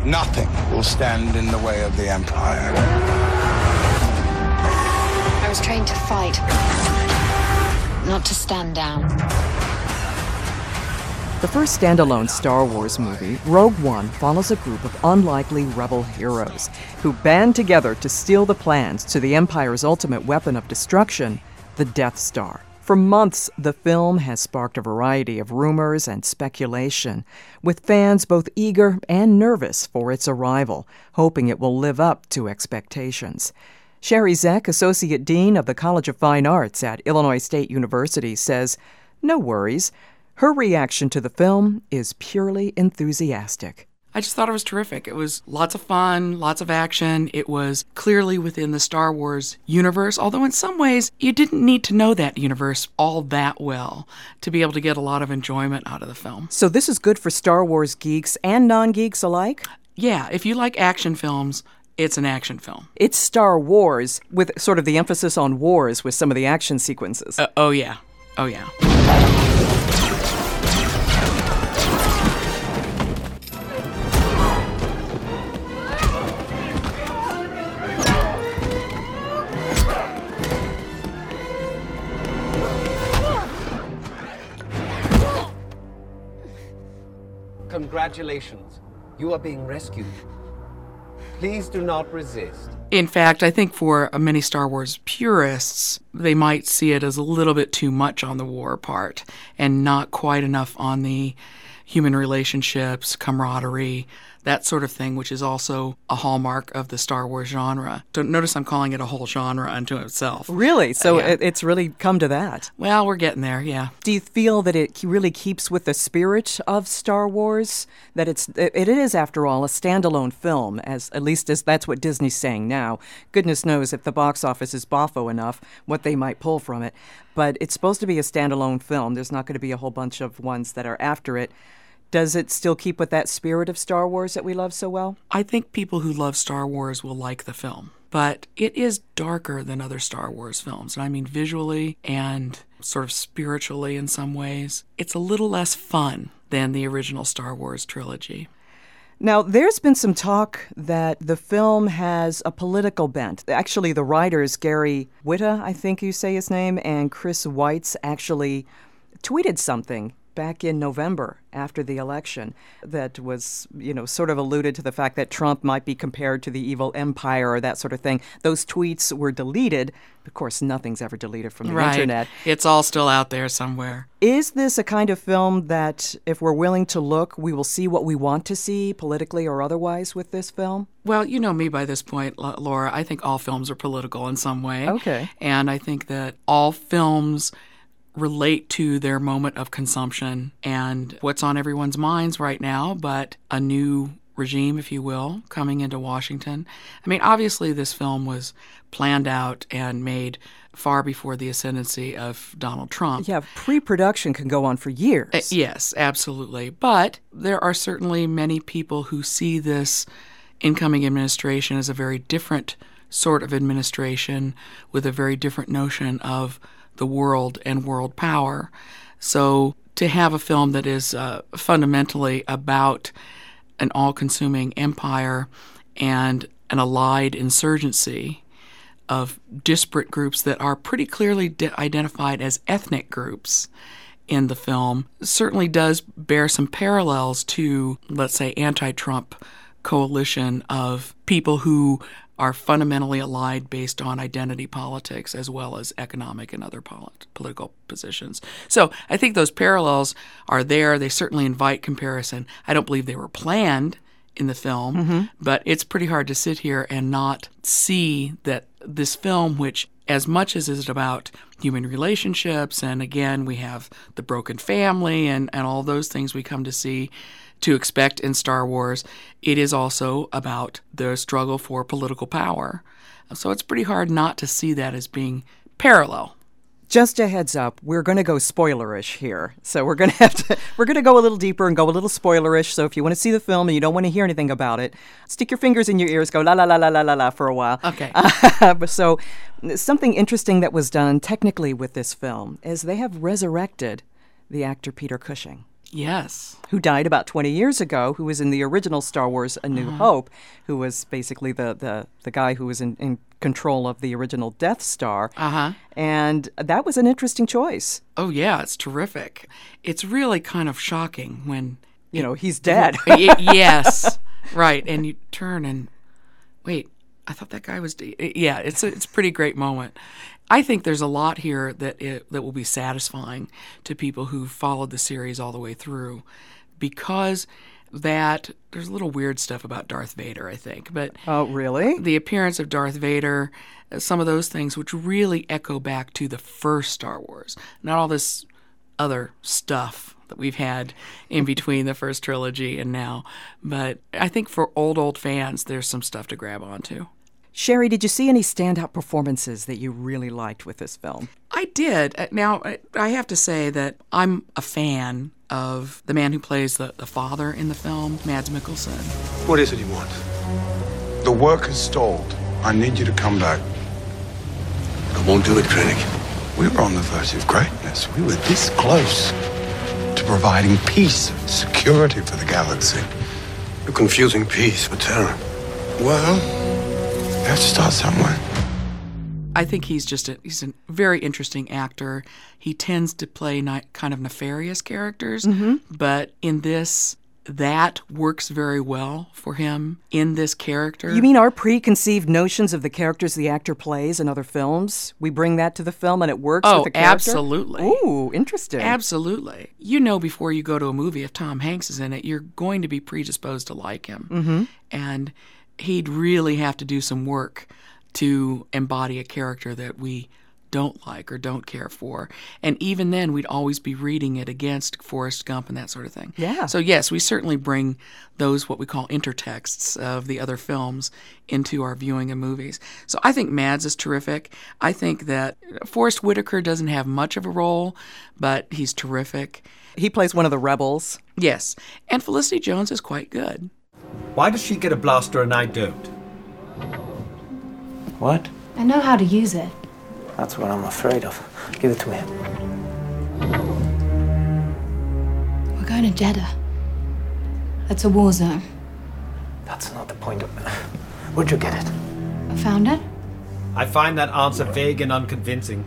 Nothing will stand in the way of the Empire. I was trained to fight, not to stand down. The first standalone Star Wars movie, Rogue One, follows a group of unlikely rebel heroes who band together to steal the plans to the Empire's ultimate weapon of destruction, the Death Star. For months, the film has sparked a variety of rumors and speculation, with fans both eager and nervous for its arrival, hoping it will live up to expectations. Sherry Zeck, Associate Dean of the College of Fine Arts at Illinois State University, says, "No worries. Her reaction to the film is purely enthusiastic." I just thought it was terrific. It was lots of fun, lots of action. It was clearly within the Star Wars universe, although in some ways you didn't need to know that universe all that well to be able to get a lot of enjoyment out of the film. So this is good for Star Wars geeks and non-geeks alike? Yeah, if you like action films, it's an action film. It's Star Wars with sort of the emphasis on wars with some of the action sequences. Oh, yeah. Oh, yeah. Congratulations. You are being rescued. Please do not resist. In fact, I think for many Star Wars purists, they might see it as a little bit too much on the war part and not quite enough on the human relationships, camaraderie, that sort of thing, which is also a hallmark of the Star Wars genre. Don't notice I'm calling it a whole genre unto itself. Really? So Yeah. it's really come to that. Well, we're getting there, yeah. Do you feel that it really keeps with the spirit of Star Wars? That it is, after all, a standalone film, at least as that's what Disney's saying now. Goodness knows if the box office is boffo enough, what they might pull from it. But it's supposed to be a standalone film. There's not going to be a whole bunch of ones that are after it. Does it still keep with that spirit of Star Wars that we love so well? I think people who love Star Wars will like the film. But it is darker than other Star Wars films. And I mean visually and sort of spiritually in some ways. It's a little less fun than the original Star Wars trilogy. Now, there's been some talk that the film has a political bent. Actually, the writers, Gary Whitta, I think you say his name, and Chris Weitz actually tweeted something back in November after the election that was, sort of alluded to the fact that Trump might be compared to the evil empire or that sort of thing. Those tweets were deleted. Of course, nothing's ever deleted from the internet. It's all still out there somewhere. Is this a kind of film that, if we're willing to look, we will see what we want to see, politically or otherwise, with this film? Well, you know me by this point, Laura. I think all films are political in some way. Okay. And I think that all films relate to their moment of consumption and what's on everyone's minds right now, but a new regime, if you will, coming into Washington. I mean, obviously this film was planned out and made far before the ascendancy of Donald Trump. Yeah, pre-production can go on for years. Yes, absolutely. But there are certainly many people who see this incoming administration as a very different sort of administration with a very different notion of the world and world power. So to have a film that is fundamentally about an all-consuming empire and an allied insurgency of disparate groups that are pretty clearly identified as ethnic groups in the film certainly does bear some parallels to, let's say, anti-Trump coalition of people who are fundamentally allied based on identity politics as well as economic and other political positions. So I think those parallels are there. They certainly invite comparison. I don't believe they were planned in the film, but it's pretty hard to sit here and not see that this film, which as much as is about human relationships, and again, we have the broken family and all those things we come to expect in Star Wars, it is also about the struggle for political power. So it's pretty hard not to see that as being parallel. Just a heads up, we're going to go spoilerish here. So we're going to go a little deeper and go a little spoilerish. So if you want to see the film and you don't want to hear anything about it, stick your fingers in your ears, go la la la la la la la for a while. Okay. So something interesting that was done technically with this film is they have resurrected the actor Peter Cushing. Yes. who died about 20 years ago, who was in the original Star Wars A New Hope, who was basically the guy who was in control of the original Death Star. And that was an interesting choice. Oh, yeah, it's terrific. It's really kind of shocking when... he's dead. Yes, right. And you turn and, wait, I thought that guy was... Yeah, it's a pretty great moment. I think there's a lot here that will be satisfying to people who followed the series all the way through, because there's a little weird stuff about Darth Vader, I think. But oh, really? The appearance of Darth Vader, some of those things which really echo back to the first Star Wars, not all this other stuff that we've had in between the first trilogy and now. But I think for old fans, there's some stuff to grab onto. Sherry, did you see any standout performances that you really liked with this film? I did. Now, I have to say that I'm a fan of the man who plays the father in the film, Mads Mikkelsen. What is it you want? The work has stalled. I need you to come back. I won't do it, Krennic. We were on the verge of greatness. We were this close to providing peace and security for the galaxy. You're confusing peace with terror. Well, you have to start somewhere. I think he's a very interesting actor. He tends to play kind of nefarious characters, but in this, that works very well for him in this character. You mean our preconceived notions of the characters the actor plays in other films? We bring that to the film and it works with the character? Absolutely. Ooh, interesting. Absolutely. Before you go to a movie, if Tom Hanks is in it, you're going to be predisposed to like him. And he'd really have to do some work to embody a character that we don't like or don't care for. And even then, we'd always be reading it against Forrest Gump and that sort of thing. Yeah. So yes, we certainly bring those, what we call intertexts of the other films, into our viewing of movies. So I think Mads is terrific. I think that Forrest Whitaker doesn't have much of a role, but he's terrific. He plays one of the rebels. Yes. And Felicity Jones is quite good. Why does she get a blaster and I don't? What? I know how to use it. That's what I'm afraid of. Give it to me. We're going to Jeddah. That's a war zone. That's not the point of it. Where'd you get it? I found it. I find that answer vague and unconvincing.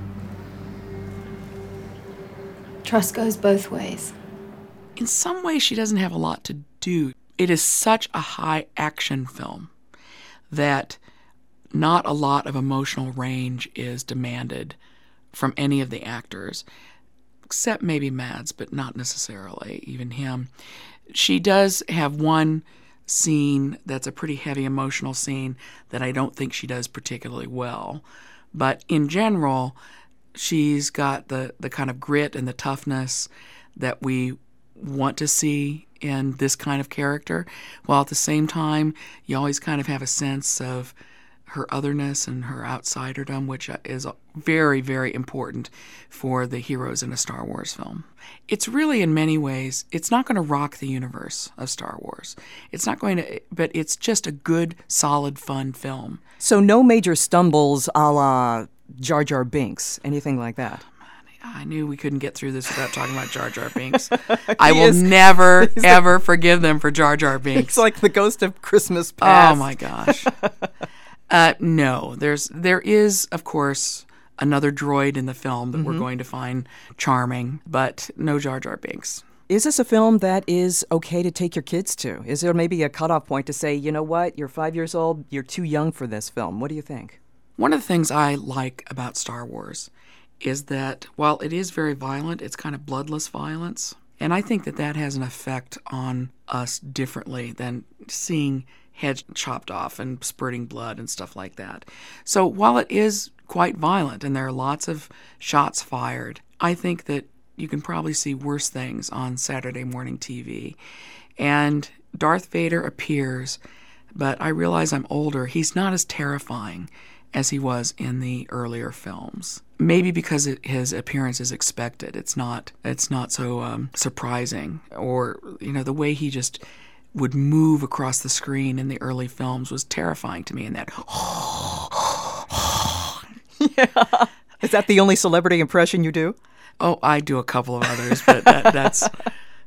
Trust goes both ways. In some ways, she doesn't have a lot to do. It is such a high action film that not a lot of emotional range is demanded from any of the actors, except maybe Mads, but not necessarily even him. She does have one scene that's a pretty heavy emotional scene that I don't think she does particularly well. But in general, she's got the kind of grit and the toughness that we want to see in this kind of character, while at the same time, you always kind of have a sense of her otherness and her outsiderdom, which is very, very important for the heroes in a Star Wars film. It's really, in many ways, it's not going to rock the universe of Star Wars. It's not going to, but it's just a good, solid, fun film. So no major stumbles a la Jar Jar Binks, anything like that? I knew we couldn't get through this without talking about Jar Jar Binks. I will never, ever forgive them for Jar Jar Binks. It's like the ghost of Christmas past. Oh, my gosh. No, there is, of course, another droid in the film that we're going to find charming, but no Jar Jar Binks. Is this a film that is okay to take your kids to? Is there maybe a cutoff point to say, you know what, you're 5 years old, you're too young for this film? What do you think? One of the things I like about Star Wars is that while it is very violent, it's kind of bloodless violence. And I think that that has an effect on us differently than seeing heads chopped off and spurting blood and stuff like that. So while it is quite violent and there are lots of shots fired, I think that you can probably see worse things on Saturday morning TV. And Darth Vader appears, but I realize I'm older. He's not as terrifying as he was in the earlier films. Maybe because his appearance is expected. It's not so surprising. Or, the way he just would move across the screen in the early films was terrifying to me. And that, yeah. Is that the only celebrity impression you do? Oh, I do a couple of others, but that's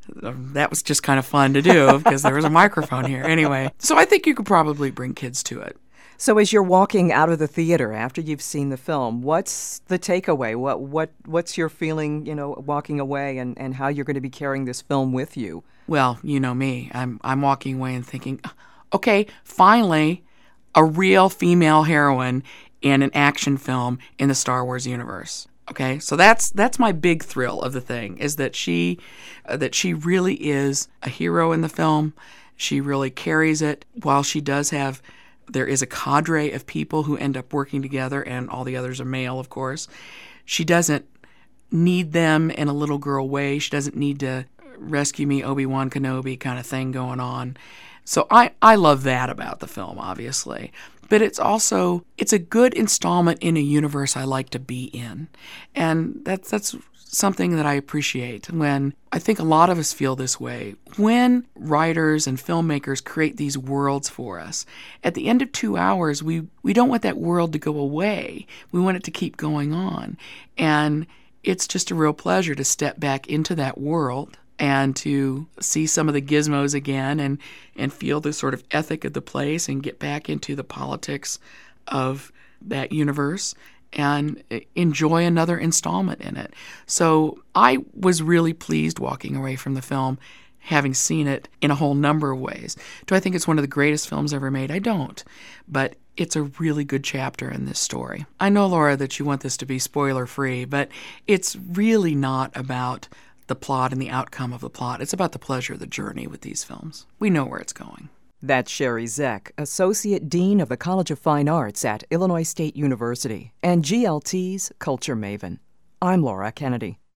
that was just kind of fun to do because there was a microphone here. Anyway, so I think you could probably bring kids to it. So as you're walking out of the theater after you've seen the film, what's the takeaway? What's your feeling, walking away and how you're going to be carrying this film with you? Well, you know me. I'm walking away and thinking, okay, finally, a real female heroine in an action film in the Star Wars universe. Okay, so that's my big thrill of the thing, is that she really is a hero in the film. She really carries it. While she does have, there is a cadre of people who end up working together, and all the others are male, of course. She doesn't need them in a little girl way. She doesn't need to rescue me, Obi-Wan Kenobi kind of thing going on. So I love that about the film, obviously. But it's a good installment in a universe I like to be in. And that's something that I appreciate when I think a lot of us feel this way. When writers and filmmakers create these worlds for us, at the end of 2 hours, we don't want that world to go away. We want it to keep going on. And it's just a real pleasure to step back into that world and to see some of the gizmos again and feel the sort of ethic of the place and get back into the politics of that universe and enjoy another installment in it. So I was really pleased walking away from the film, having seen it in a whole number of ways. Do I think it's one of the greatest films ever made? I don't. But it's a really good chapter in this story. I know, Laura, that you want this to be spoiler-free, but it's really not about the plot and the outcome of the plot. It's about the pleasure of the journey with these films. We know where it's going. That's Sherry Zeck, Associate Dean of the College of Fine Arts at Illinois State University and GLT's Culture Maven. I'm Laura Kennedy.